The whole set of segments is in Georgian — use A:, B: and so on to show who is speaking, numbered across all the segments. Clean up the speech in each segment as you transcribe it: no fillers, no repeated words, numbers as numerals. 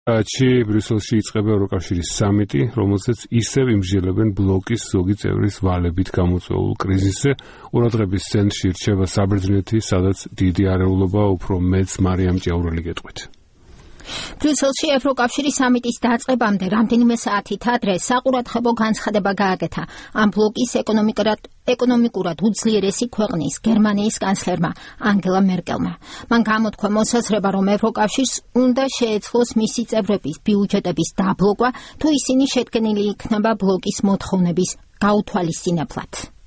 A: ში ბრიუსელში იწყება ევროკავშირის სამიტი, რომელზეც ისევ იმსჯელებენ ბლოკის ზოგი წევრის ვალებით გამოწვეულ კრიზისზე. ყურადღების ცენტრში რჩება საბერძნეთი, სადაც დიდი არეულობა უფრო მეც მარიამ ჭიაურელი გეტყვით.
B: ბრიუსელში ევროკავშირის სამიტის დაწყებამდე რამდენიმე საათით ადრე საყურადღებო განცხადება გააკეთა ამ ბლოკის ეკონომიკურად უძლიერესი ქვეყნის გერმანიის კანცლერმა ანგელა მერკელმა. მან გამოთქვა მოსაზრება, რომ ევროკავშირს უნდა შეეძლოს მისი წევრების ბიუჯეტების დაბლოკვა, თუ ისინი შედგენილი იქნება ბლოკის მოთხოვნების გაუთვალისწინებლად.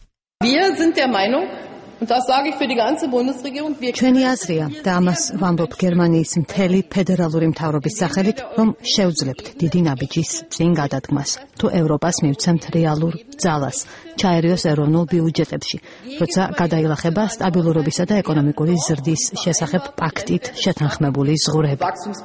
C: ჩვენი აზრია და ამას ვამბობ გერმანიის მთელი ფედერალური მთავრობის სახელით, რომ შევძლებთ დიდი ნაბიჯის წინ გადადგმას, თუ ევროპას მივცემთ რეალურ ძალას, ჩაერიოს ეროვნულ ბიუჯეტებში, როცა გადაილახება სტაბილურობისა და ეკონომიკური ზრდის შესახებ პაქტით შეთანხმებული ზღურები.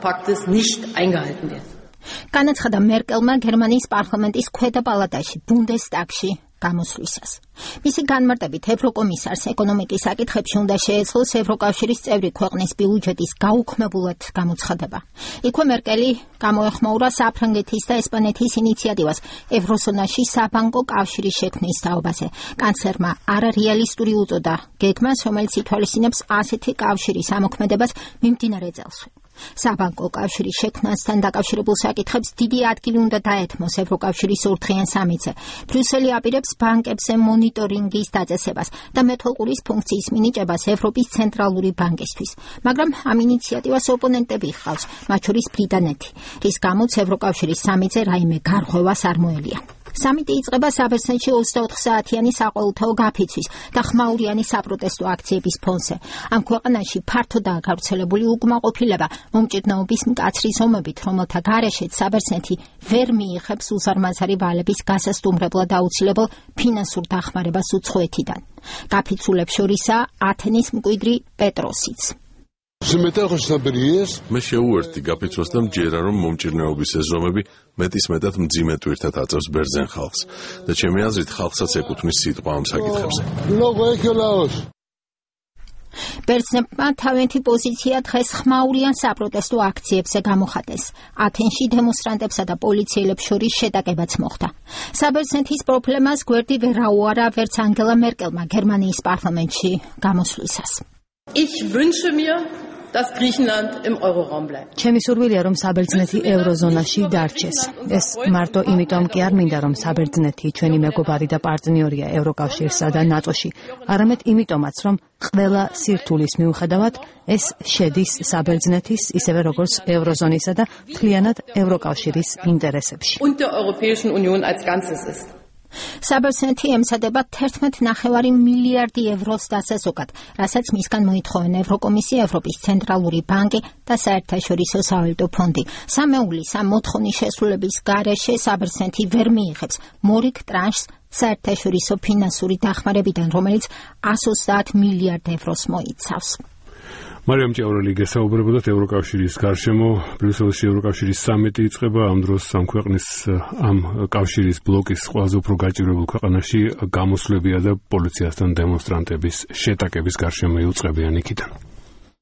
B: განაცხადა მერკელმა გერმანიის პარლამენტის ქვედა პალატაში, ბუნდესტაგში გამოსვლისას. მისი განმარტებით ევროკომისარს ეკონომიკის საკითხებში უნდა შეეძლოს ევროკავშირის წევრი ქვეყნის ბიუჯეტის გაუქმებულად გამოცხადება. იქვე მერკელი გამოეხმაურა საფრანგეთის და ესპანეთის ინიციატივას ევროზონაში საბანკო კავშირის შექმნის თაობაზე. კანცლერმა არარეალისტური უწოდა გეგმას, რომელიც ითვალისწინებს ასეთი კავშირის ამოქმედებას მიმდინარე წელსვე. საბანკო კავშირის შექმნასთან დაკავშირებულ საკითხებს დიდი ადგილი უნდა დაეთმოს ევროკავშირის ორდღიან სამიტზე. ბრიუსელი აპირებს ბანკებზე მონიტორინგის დაწესებას და მეთვალყურის ფუნქციის მინიჭებას ევროპის ცენტრალური ბანკისთვის. მაგრამ ამ ინიციატივას ოპონენტები ჰყავს, მათ შორის ბრიტანეთი, რის გამოც ევროკავშირის სამიტზე რაიმე გარღვევას არ მოელია. სამიტი იწყება საბერძნეთში 24 საათიანი საყოველთაო გაფიცვის და ხმაურიანი საპროტესტო აქციების ფონზე. ამ ქვეყანაში ფართოდაა გავრცელებული უკმაყოფილება მომჭირნეობის მკაცრი ზომებით, რომელთა გარეშეც საბერძნეთი ვერ მიიღებს უზარმაზარი ვალების გასასტუმრებლად აუცილებელ ფინანსურ დახმარებას უცხოეთიდან. გაფიცულებს შორისაა ათენის მკვიდრი პეტროსიც.
D: მე შეუერთდი გაფიცვას და მჯერა, რომ მომჭირნეობის ეს ზომები მეტისმეტად მძიმე ტვირთად აწევს ბერძენ ხალხს და ჩემი აზრით ხალხსაც ეკუთვნის სიტყვა ამ საკითხებზე.
B: ბერძნებმა თავიანთი პოზიცია დღეს ხმაურიან საპროტესტო აქციებზე გამოხატეს. ათენში დემონსტრანტებსა და პოლიციელებს შორის შეტაკებაც მოხდა. საბერძნეთის პრობლემას გვერდი ვერ აუარა ვერც ანგელა მერკელმა გერმანიის პარლამენტში გამოსვლისას.
C: ჩემი სურვილია, რომ საბერძნეთი ევროზონაში დარჩეს. ეს მარტო იმიტომ კი არ მინდა, რომ საბერძნეთი ჩვენი მეგობარი და პარტნიორია ევროკავშირსა და ნატოში, არამედ იმიტომაც, რომ ყველა სირთულის მიუხედავად ეს შედის საბერძნეთის, ისევე როგორც ევროზონისა და მთლიანად ევროკავშირის ინტერესებში.
B: საბერძნეთი ემსადება 11.5 მილიარდი ევროს დასაზოგად, რასაც მისგან მოითხოვენ ევროკომისია, ევროპის ცენტრალური ბანკი და საერთაშორისო სავალუტო ფონდი. სამეულის ამ მოთხოვნის შესრულების გარეშე საბერძნეთი ვერ მიიღებს მორიგ ტრანშს საერთაშორისო ფინანსური დახმარებიდან, რომელიც 130 მილიარდ ევროს მოიცავს.
A: მარიამ ჭიაურელი გესაუბრებოდათ ევროკავშირის გარშემო. ბრიუსელში ევროკავშირის სამიტი იწყება. ამ დროს ამ ქვეყნის ამ კავშირის ბლოკის ყველაზე უფრო გაჭირვებულ ქვეყანაში გამოსვლებია და პოლიციასთან დემონსტრანტების შეტაკების გარშემო იუწყებიან იქიდან.